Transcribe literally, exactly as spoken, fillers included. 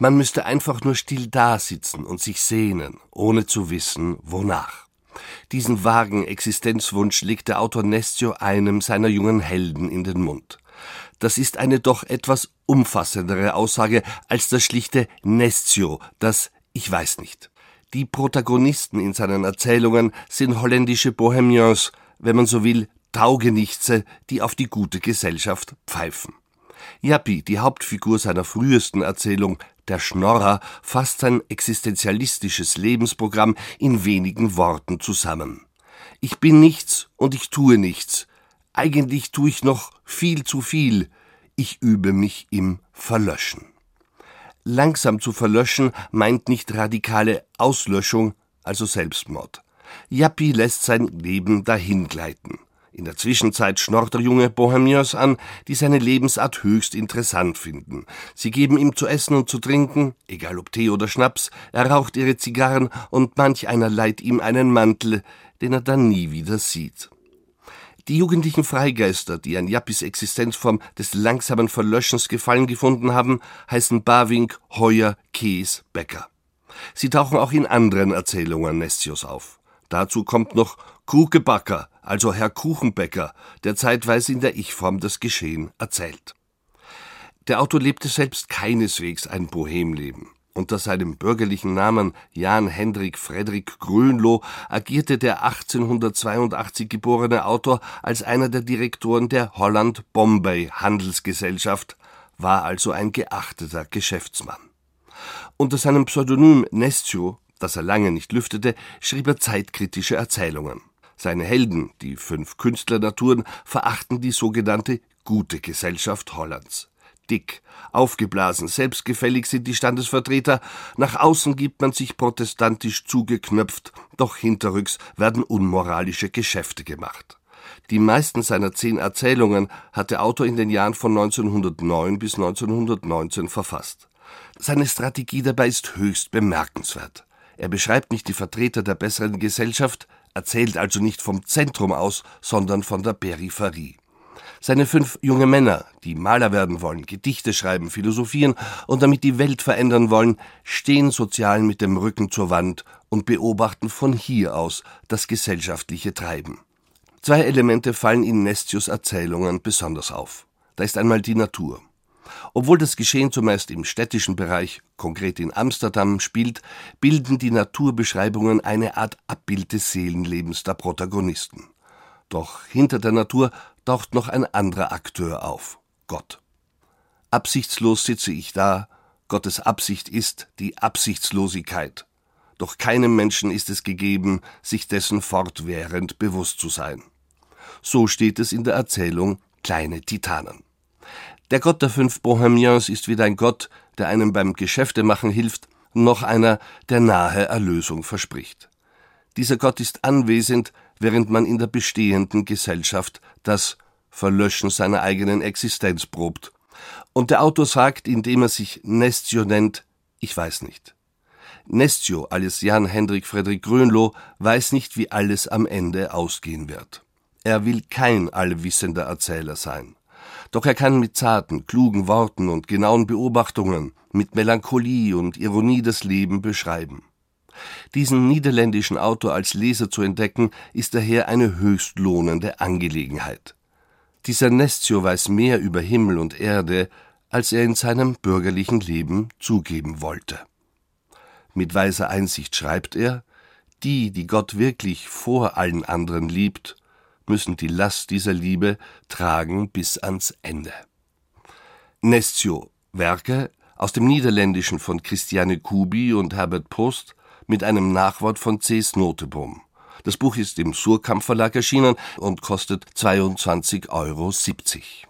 Man müsste einfach nur still dasitzen und sich sehnen, ohne zu wissen, wonach. Diesen vagen Existenzwunsch legt der Autor Nestio einem seiner jungen Helden in den Mund. Das ist eine doch etwas umfassendere Aussage als das schlichte Nestio, das Ich weiß nicht. Die Protagonisten in seinen Erzählungen sind holländische Bohemiens, wenn man so will, Taugenichtse, die auf die gute Gesellschaft pfeifen. Jappi, die Hauptfigur seiner frühesten Erzählung, der Schnorrer, fasst sein existenzialistisches Lebensprogramm in wenigen Worten zusammen. Ich bin nichts und ich tue nichts. Eigentlich tue ich noch viel zu viel. Ich übe mich im Verlöschen. Langsam zu verlöschen meint nicht radikale Auslöschung, also Selbstmord. Jappi lässt sein Leben dahingleiten. In der Zwischenzeit schnorrt er junge Bohemiens an, die seine Lebensart höchst interessant finden. Sie geben ihm zu essen und zu trinken, egal ob Tee oder Schnaps, er raucht ihre Zigarren und manch einer leiht ihm einen Mantel, den er dann nie wieder sieht. Die jugendlichen Freigeister, die an Jappis Existenzform des langsamen Verlöschens Gefallen gefunden haben, heißen Bavink, Heuer, Kees, Becker. Sie tauchen auch in anderen Erzählungen Nestios auf. Dazu kommt noch Kukebacker, also Herr Kuchenbäcker, der zeitweise in der Ich-Form das Geschehen erzählt. Der Autor lebte selbst keineswegs ein Bohemleben. Unter seinem bürgerlichen Namen Jan Hendrik Frederik Groenlo agierte der achtzehnhundertzweiundachtzig geborene Autor als einer der Direktoren der Holland-Bombay Handelsgesellschaft, war also ein geachteter Geschäftsmann. Unter seinem Pseudonym Nestio, das er lange nicht lüftete, schrieb er zeitkritische Erzählungen. Seine Helden, die fünf Künstlernaturen, verachten die sogenannte gute Gesellschaft Hollands. Dick, aufgeblasen, selbstgefällig sind die Standesvertreter, nach außen gibt man sich protestantisch zugeknöpft, doch hinterrücks werden unmoralische Geschäfte gemacht. Die meisten seiner zehn Erzählungen hat der Autor in den Jahren von neunzehnhundertneun bis neunzehnhundertneunzehn verfasst. Seine Strategie dabei ist höchst bemerkenswert. Er beschreibt nicht die Vertreter der besseren Gesellschaft, erzählt also nicht vom Zentrum aus, sondern von der Peripherie. Seine fünf junge Männer, die Maler werden wollen, Gedichte schreiben, philosophieren und damit die Welt verändern wollen, stehen sozial mit dem Rücken zur Wand und beobachten von hier aus das gesellschaftliche Treiben. Zwei Elemente fallen in Nestios Erzählungen besonders auf. Da ist einmal die Natur. Obwohl das Geschehen zumeist im städtischen Bereich, konkret in Amsterdam, spielt, bilden die Naturbeschreibungen eine Art Abbild des Seelenlebens der Protagonisten. Doch hinter der Natur taucht noch ein anderer Akteur auf, Gott. Absichtslos sitze ich da, Gottes Absicht ist die Absichtslosigkeit. Doch keinem Menschen ist es gegeben, sich dessen fortwährend bewusst zu sein. So steht es in der Erzählung Kleine Titanen. Der Gott der fünf Bohemiens ist weder ein Gott, der einem beim Geschäftemachen hilft, noch einer, der nahe Erlösung verspricht. Dieser Gott ist anwesend, während man in der bestehenden Gesellschaft das Verlöschen seiner eigenen Existenz probt. Und der Autor sagt, indem er sich Nestio nennt, ich weiß nicht. Nestio, alias Jan Hendrik Frederik Groenlo, weiß nicht, wie alles am Ende ausgehen wird. Er will kein allwissender Erzähler sein. Doch er kann mit zarten, klugen Worten und genauen Beobachtungen, mit Melancholie und Ironie das Leben beschreiben. Diesen niederländischen Autor als Leser zu entdecken, ist daher eine höchst lohnende Angelegenheit. Dieser Nestio weiß mehr über Himmel und Erde, als er in seinem bürgerlichen Leben zugeben wollte. Mit weiser Einsicht schreibt er, die, die Gott wirklich vor allen anderen liebt, müssen die Last dieser Liebe tragen bis ans Ende. Nestio, Werke aus dem Niederländischen von Christiane Kubi und Herbert Post mit einem Nachwort von Cees Noteboom. Das Buch ist im Suhrkamp Verlag erschienen und kostet zweiundzwanzig Euro siebzig.